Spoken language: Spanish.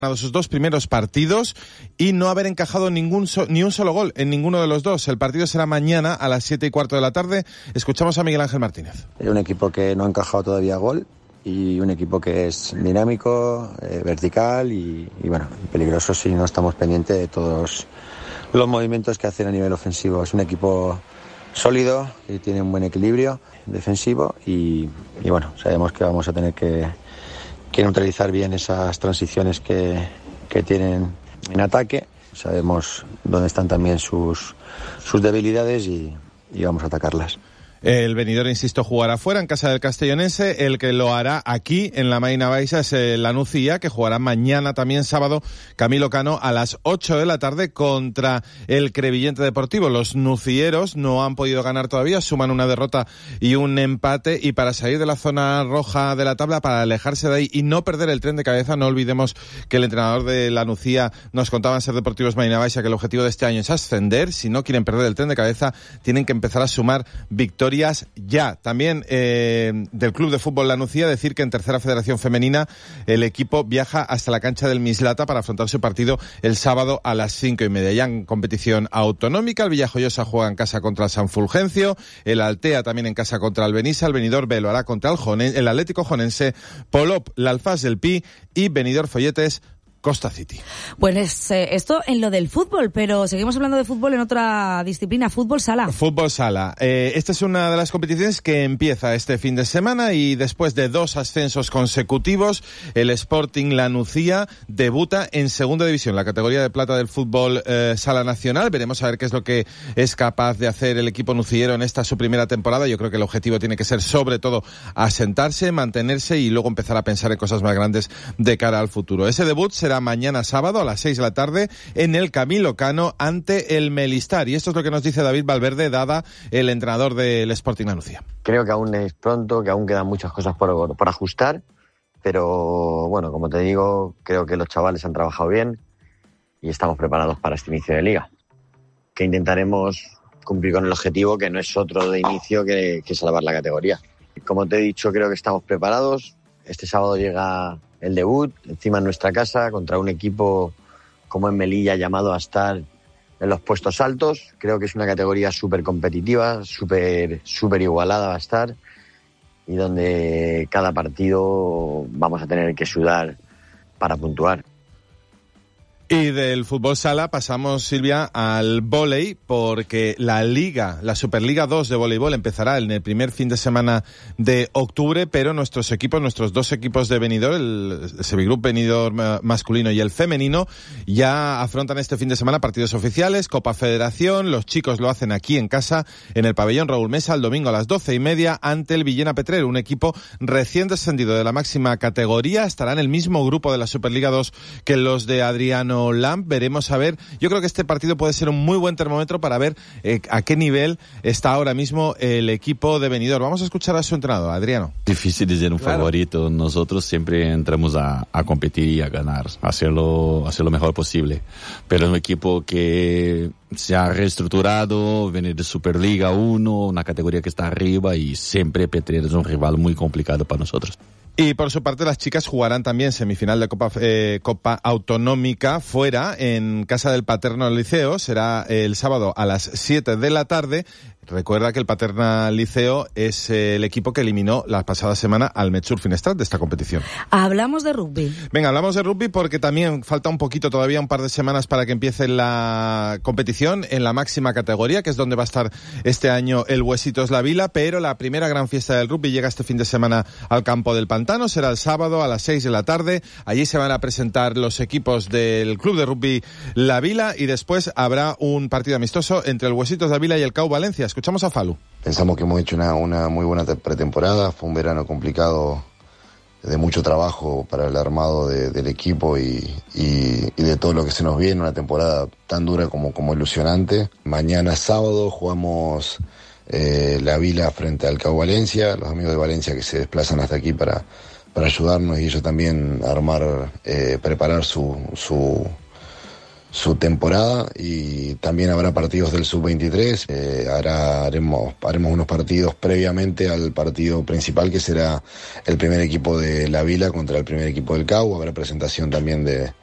ganado sus dos primeros partidos y no haber encajado ni un solo gol en ninguno de los dos. El partido será mañana a las 7:15 de la tarde. Escuchamos a Miguel Ángel Martínez. Es un equipo que no ha encajado todavía gol y un equipo que es dinámico, vertical y bueno, peligroso si no estamos pendientes de todos los movimientos que hacen a nivel ofensivo. Es un equipo sólido y tiene un buen equilibrio defensivo y bueno, sabemos que vamos a tener que neutralizar bien esas transiciones que tienen en ataque. Sabemos dónde están también sus debilidades y vamos a atacarlas. El Benidorm, insisto, jugará fuera en casa del Castellonense. El que lo hará aquí en la Marina Baixa es la Nucía, que jugará mañana también sábado, Camilo Cano, a las 8 de la tarde contra el Crevillente Deportivo. Los nucieros no han podido ganar todavía, suman una derrota y un empate, y para salir de la zona roja de la tabla, para alejarse de ahí y no perder el tren de cabeza, no olvidemos que el entrenador de la Nucía nos contaba en Ser Deportivos Marina Baixa que el objetivo de este año es ascender. Si no quieren perder el tren de cabeza, tienen que empezar a sumar victorias ya. También del Club de Fútbol La Nucía, decir que en Tercera Federación Femenina el equipo viaja hasta la cancha del Mislata para afrontar su partido el sábado a las 5:30. Ya en competición autonómica, el Villajoyosa juega en casa contra el San Fulgencio, el Altea también en casa contra el Benissa, el Benidorm B lo hará contra el Atlético Jonense, Polop, la Alfaz del Pi y Benidorm Folletes Costa City. Pues esto en lo del fútbol, pero seguimos hablando de fútbol en otra disciplina, fútbol sala. Fútbol sala. Esta es una de las competiciones que empieza este fin de semana y después de 2 ascensos consecutivos, el Sporting La Nucía debuta en segunda división, la categoría de plata del fútbol sala nacional. Veremos a ver qué es lo que es capaz de hacer el equipo nuciero en esta su primera temporada. Yo creo que el objetivo tiene que ser sobre todo asentarse, mantenerse y luego empezar a pensar en cosas más grandes de cara al futuro. Ese debut será mañana sábado a las 6 de la tarde en el Camilo Cano ante el Melistar. Y esto es lo que nos dice David Valverde, Dada, el entrenador del Sporting La Nucía. Creo que aún es pronto, que aún quedan muchas cosas por ajustar, pero bueno, como te digo, creo que los chavales han trabajado bien y estamos preparados para este inicio de liga, que intentaremos cumplir con el objetivo, que no es otro de inicio que salvar la categoría. Como te he dicho, creo que estamos preparados. Este sábado llega el debut, encima en nuestra casa, contra un equipo como en Melilla, llamado a estar en los puestos altos. Creo que es una categoría súper competitiva, súper igualada va a estar, y donde cada partido vamos a tener que sudar para puntuar. Y del fútbol sala pasamos, Silvia, al vóley, porque la Superliga 2 de voleibol empezará en el primer fin de semana de octubre, pero nuestros dos equipos de Benidorm, el Semigroup Benidorm masculino y el femenino, ya afrontan este fin de semana partidos oficiales, Copa Federación. Los chicos lo hacen aquí en casa, en el pabellón Raúl Mesa, el domingo a las 12:30 ante el Villena Petrer, un equipo recién descendido de la máxima categoría. Estará en el mismo grupo de la Superliga 2 que los de Adriano Lamp. Veremos a ver. Yo creo que este partido puede ser un muy buen termómetro para ver a qué nivel está ahora mismo el equipo de Benidorm. Vamos a escuchar a su entrenador, Adriano. Difícil decir un favorito. Nosotros siempre entramos a competir y a ganar, hacer lo mejor posible. Pero es un equipo que se ha reestructurado, viene de Superliga 1, una categoría que está arriba, y siempre Petrer es un rival muy complicado para nosotros. Y por su parte las chicas jugarán también semifinal de Copa Autonómica fuera, en casa del Paterna Liceo. Será el sábado a las 7 de la tarde. Recuerda que el Paterna Liceo es el equipo que eliminó la pasada semana al Metsur Finestrat de esta competición. Hablamos de rugby. Venga, hablamos de rugby porque también falta un poquito, todavía un par de semanas para que empiece la competición en la máxima categoría, que es donde va a estar este año el Huesitos La Vila, pero la primera gran fiesta del rugby llega este fin de semana al Campo del Pantano. Será el sábado a las 6 de la tarde. Allí se van a presentar los equipos del Club de Rugby La Vila y después habrá un partido amistoso entre el Huesitos La Vila y el CAU Valencia. Escuchamos a Falu. Pensamos que hemos hecho una muy buena pretemporada. Fue un verano complicado, de mucho trabajo para el armado del equipo y de todo lo que se nos viene. Una temporada tan dura como ilusionante. Mañana sábado jugamos La Vila frente al CAU Valencia. Los amigos de Valencia que se desplazan hasta aquí para ayudarnos y ellos también preparar su temporada, y también habrá partidos del Sub-23. Haremos unos partidos previamente al partido principal, que será el primer equipo de La Vila contra el primer equipo del CAU. Habrá presentación también de